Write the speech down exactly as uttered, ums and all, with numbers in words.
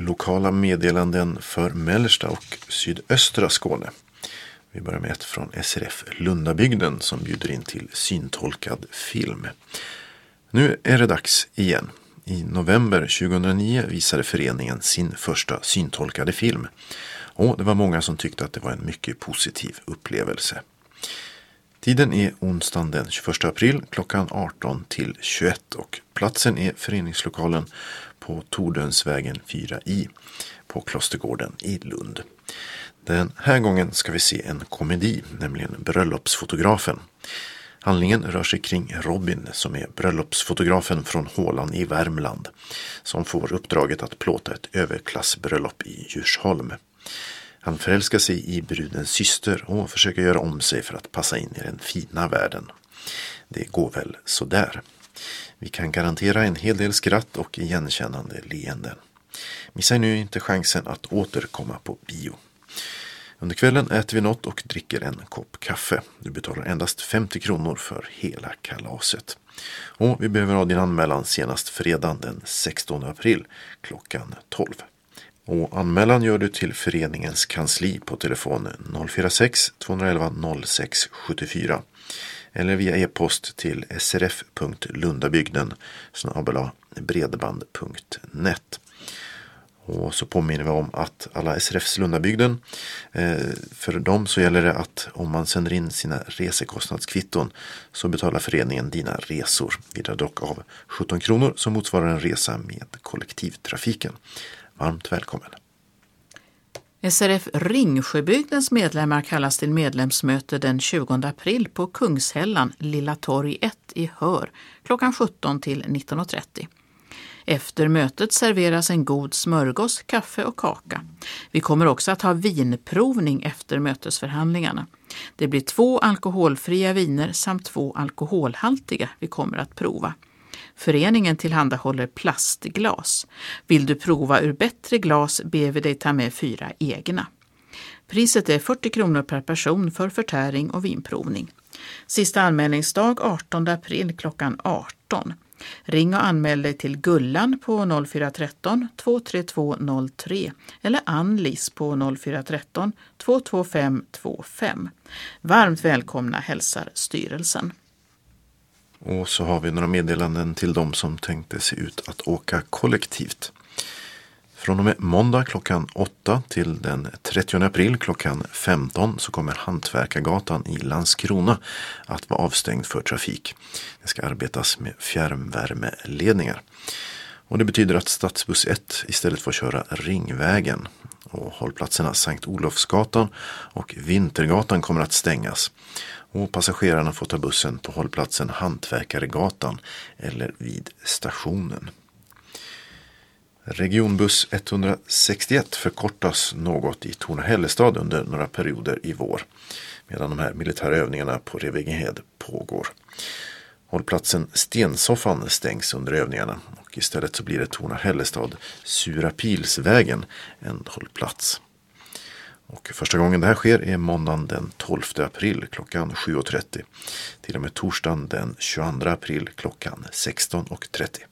lokala meddelanden för mellersta och sydöstra Skåne. Vi börjar med ett från S R F Lundabygden som bjuder in till syntolkad film. Nu är det dags igen. I november tjugohundranio visade föreningen sin första syntolkade film. Och det var många som tyckte att det var en mycket positiv upplevelse. Tiden är onsdagen den tjugoförsta april klockan arton till tjugoett och platsen är föreningslokalen på Tordönsvägen fyra i på Klostergården i Lund. Den här gången ska vi se en komedi, nämligen Bröllopsfotografen. Handlingen rör sig kring Robin som är bröllopsfotografen från Hålan i Värmland som får uppdraget att plåta ett överklassbröllop i Djursholm. Han förälskar sig i brudens syster och försöker göra om sig för att passa in i den fina världen. Det går väl så där. Vi kan garantera en hel del skratt och igenkännande leenden. Missa nu inte chansen att återkomma på bio. Under kvällen äter vi något och dricker en kopp kaffe. Du betalar endast femtio kronor för hela kalaset. Och vi behöver ha din anmälan senast fredagen den sextonde april klockan tolv. Och anmälan gör du till föreningens kansli på telefon noll fyra sex två ett ett noll sex sju fyra eller via e-post till srf punkt lundabygden snabel-a bredband punkt net. Och så påminner vi om att alla S R F:s Lundabygden, eh, för dem så gäller det att om man sänder in sina resekostnadskvitton så betalar föreningen dina resor. Vi drar dock av sjutton kronor som motsvarar en resa med kollektivtrafiken. Varmt välkommen! S R F Ringsjöbygdens medlemmar kallas till medlemsmöte den tjugonde april på Kungshällan, Lilla torg ett i Hör, klockan sjutton till nitton trettio. Efter mötet serveras en god smörgås, kaffe och kaka. Vi kommer också att ha vinprovning efter mötesförhandlingarna. Det blir två alkoholfria viner samt två alkoholhaltiga vi kommer att prova. Föreningen tillhandahåller plastglas. Vill du prova ur bättre glas ber vi dig ta med fyra egna. Priset är fyrtio kronor per person för förtäring och vinprovning. Sista anmälningsdag artonde april klockan arton. Ring och anmäl dig till Gullan på noll fyra ett tre två tre två noll tre eller Anlis på noll fyra ett tre två två fem två fem. Varmt välkomna hälsar styrelsen. Och så har vi några meddelanden till de som tänkte se ut att åka kollektivt. Från och med måndag klockan åtta till den trettionde april klockan femton så kommer Hantverkargatan i Landskrona att vara avstängd för trafik. Det ska arbetas med fjärrvärmeledningar. Och det betyder att Stadsbuss ett istället får köra Ringvägen. Och hållplatserna Sankt Olofsgatan och Vintergatan kommer att stängas. Och passagerarna får ta bussen på hållplatsen Hantverkargatan eller vid stationen. Regionbuss etthundrasextioett förkortas något i Torna-Hällestad under några perioder i vår, medan de här militära övningarna på Revingehed pågår. Hållplatsen Stensoffan stängs under övningarna och istället så blir det Torna-Hällestad Surapilsvägen en hållplats. Och första gången det här sker är måndagen den tolfte april klockan sju trettio till och med torsdagen den tjugoandra april klockan sexton trettio.